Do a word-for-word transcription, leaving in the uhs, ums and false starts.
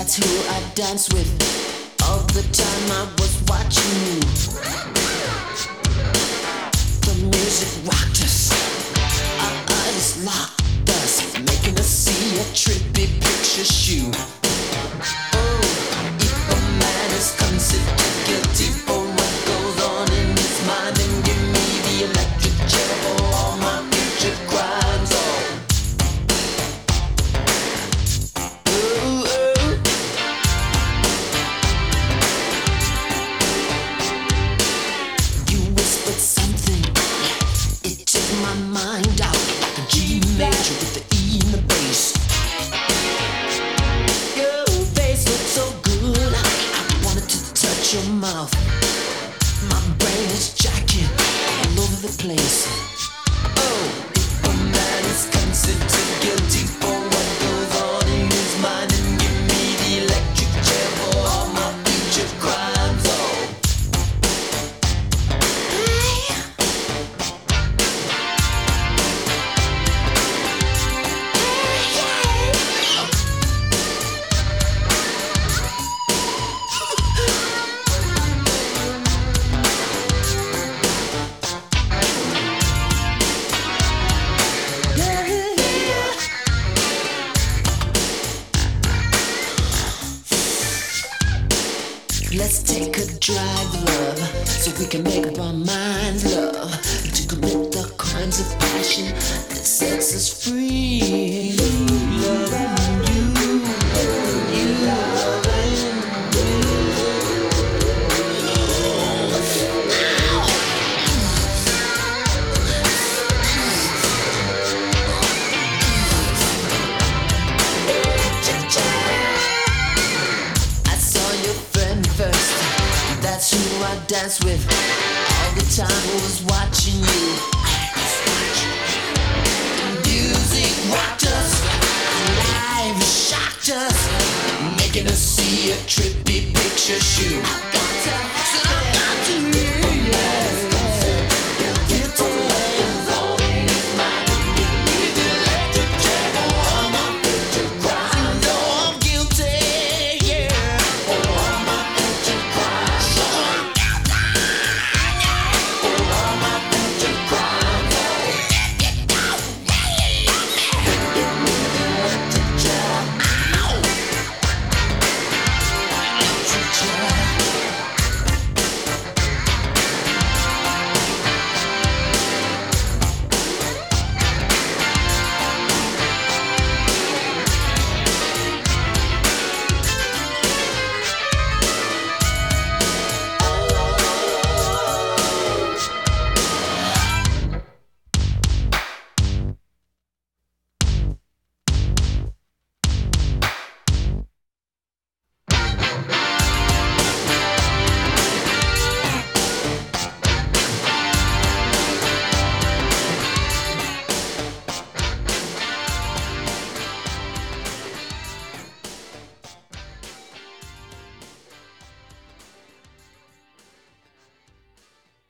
That's who I dance with. All the time I was watching you. The music rocked us, our eyes locked us, making us see a trippy picture shoe. Oh, if a man is considered guilty for what goes on in his mind, then give me the electric chair for all my future crimes. Oh. My mind out like a G major with the E in the bass. Your face looks so good, I wanted to touch your mouth. My brain is jacking all over the place. Oh, if a man is considered guilty for what goes on in his mind, then give me the electric chair for all my future crimes. Oh. Let's take a drive, love, so we can make up our minds, love, to commit the crimes of passion that sets us free. Loving you, loving you, loving you. I saw your friend first. That's who I dance with. All the time I was watching you. The music rocked us, live shocked us, making us see a trippy picture shoot.